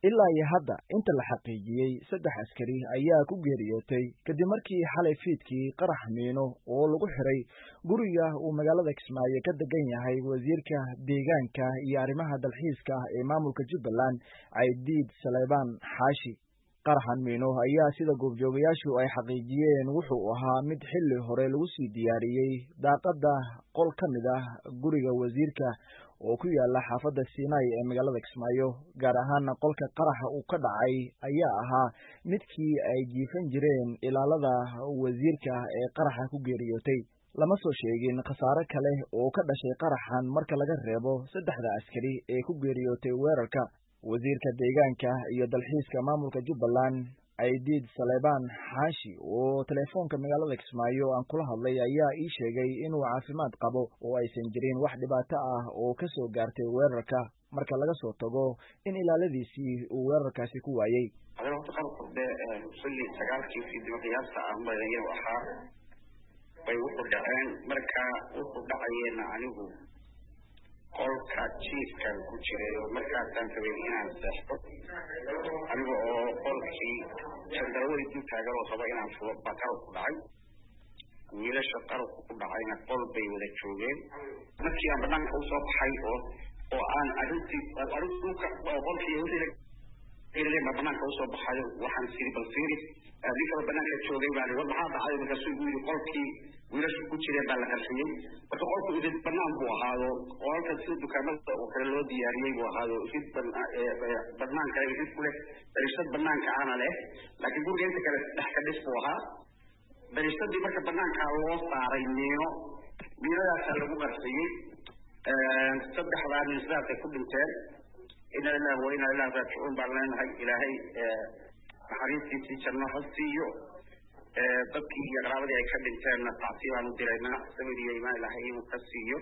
ilaa iyo hadda inta la xaqiijiyey 3 askari ayaa ku geeriyootay kadib markii xalay fiidkii qarax miino oo lagu xiray guriga uu magaalada Kismaayo ka degan yahay wasiirka deegaanka iyo arrimaha dalxiiska ee maamulka Jubbaland Aidiid Saleebaan Xaashi. qaraxan miino ayaa sida goobjoogayaashu ay xaqiijiyeen wuxuu ahaa mid xilli hore lagu sii diyaariyey daaqada qol ka mid ah guriga wasiirka oo ku yaala xaafadda Siinay ee magaalada Kismaayo, gaar ahaan qolka qaraxa uu ka dhacay ayaa ahaa midkii ay jiifan jireen ilaalada wasiirka ee qaraxa ku geeriyootay. lama soo sheegin khasaare kale oo ka dhashay qaraxan marka laga reebo 3 askari ee ku geeriyootay weerarka. wasiirka deegaanka iyo dalxiiska maamulka Jubbaland Aidiid Saleebaan Xaashi oo telefoonka magaalada Kismaayo aan kula hadlay ayaa ii sheegay inuu caafimaad qabo oo aysan jirin wax dhibaato ah oo ka soo gaartay weerarka marka laga soo tago in ilaaladiisii uu weerarkaasi ku waayay. qolka jiifka ku jiray markaasaan rabay inaan seexdo aniga oo qolkii shandaraway ku taagan oo raba inaan fulo bakar ku dhacay wiilasha qarku ku dhacayna qol bay wada joogeen markii aan banaanka u soo baxay oo aan arrintii qolkii wasiirka banaanka u soo baxay waxaan siri balfiiri ninka banaanka joogay baa waxaa dhacay markaasuu yiri qolkii wiilasha ku jiray baa la qarxiyay marka qolku idin banaan buu ahaado oo halka si dukaamada oo kale loo diyaariyay buu ahaado si banaanka ay isku leh barishad banaanka aan leh laakiin guriga inta kale dhex ka dhis buu ahaa barishadii marka banaanka loo saaray miiradaas lagu qarxiyay 3 nin sidaas ay ku dhinteen inna lillahi wa inna ilaihi raaji'uun baan leenahay ilaahay naxariistiisii janno ha siiyo dadkii iyo qaraabadii ay ka dhinteenna tacsiib aan u diraynaa sabir iyo iimaan ilaahay inuu ka siiyo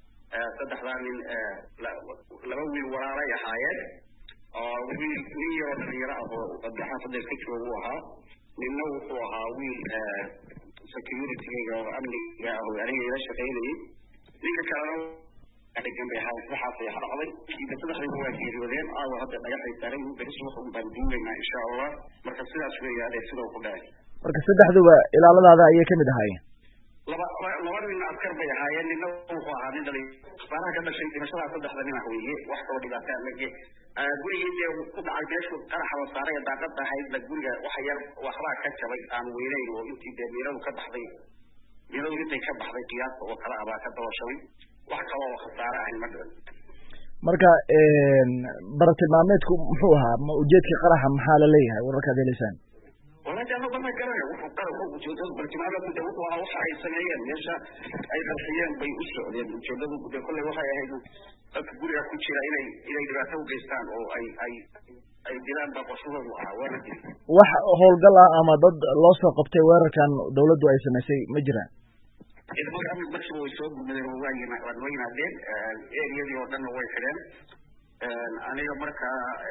3 nin laba wiil walaalay ahaayeen oo wiil yaro dhalinyaro ah oo xaafadda ka jooga ahaa ninna wuxuu ahaa wiil security-ga oo amniga ah oo aniga ila shaqaynayay ninka kalena degan bay ahayd waxaas ay xarqaday iyo 3 waa geeriyoodeen hadda dhagaxay saaray bariis wuxuu bandhigaynaa insha Allah marka sidaas weeyaan sidoo ku dhacay. marka 3duba ilaaladaada ayay ka mid ahaayeen. laba nin askar bay ahaayeen ninna wuxuu ahaa nin dhalay qaraha ka dhashay dhimashada 3 nin ah weeye wax kale dhibaato ah lagay gurigii ku dhacay meeshu qaraxa la saaray daaqada ahayd la guriga waxa yar waxba ka jabay aan weynayn oo intii deemiradu ka baxday miradu intay ka baxday qiyaas oo kala abaa ka dawashay wax kale oo khasaare ah ma dhicin. marka bartilmaameedku muxuu ahaa ujeedka qaraxa maxaa la leeyahay wararka deelisaan walaal ma garanay wuxuu qaraxa u jeedo bartilmaameedku wuxuu ahaa waxa ay sameeyeen meesha ay qarxiyeen bay u socdeen ujeedadu kullu waxay ahayd dadka guriga ku jira inay dhibaato u geystaan oo ay dilaan baqashadoodu ah wax howlgal ah ama dad loo soo qabtay weerarkan dawladdu ay sameysay ma jiraan. marka way soo gudbeen waa yimaadeen eeriyadii oo dhan way xidheen aniga marka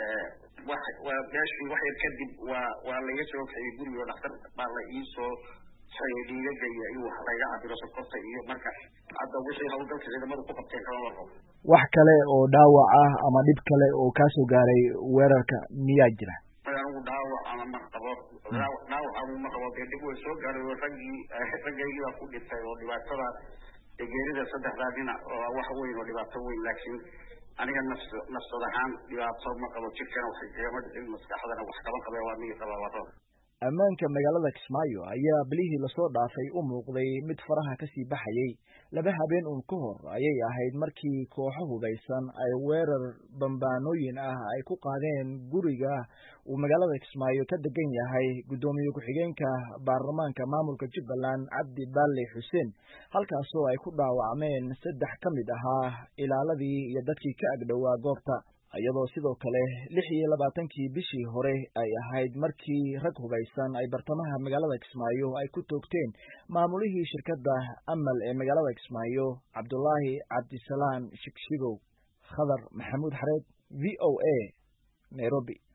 waa beeshii wax yar kadib waa laga soo kaxiyey guriga dhakhtar baa la ii soo xiriiriyay iyo wax laga cabiro sokorta iyo marka hadda wixii hawlgalka ciidamadu ku qabteen kala warqo. wax kale oo dhaawac ah ama dhib kale oo ka soo gaaray weerarka miyaa jira? dhaawac ama ma qabo dib way soo gaaray raggii baa ku dhintay oo dhibaatada geerida 3 nin oo wax weyn oo dhibaato weyn laakiin aniga nafsad ahaan dhibaato ma qabo jirkana waxay jeema in maskaxdana wax kala qabay waa mid qabawato. ammaanka magaalada Kismaayo ayaa bilihii la soo dhaafay u muuqday mid faraha ka sii baxayay. 2 habeen ka hor ayay ahayd markii kooxo hubeysan ay weerar bambaanooyin ah ay ku qaadeen guriga uu magaalada Kismaayo ka degan yahay gudoomiye ku-xigeenka baarlamaanka maamulka Jubbaland Cabdi Balle Xuseen, halkaasoo ay ku dhaawacmeen 3 ka mid ahaa ilaaladii iyo dadkii ka agdhowaa goobta. iyadoo sidoo kale 26 bishii hore ay ahayd markii rag hubeysan ay bartamaha magaalada Kismaayo ay ku toogteen maamulihii shirkadda Amal ee magaalada Kismaayo Cabdullaahi Cabdisalaam Shigshigow. Khadar Maxamuud Xareed VOA Nairobi.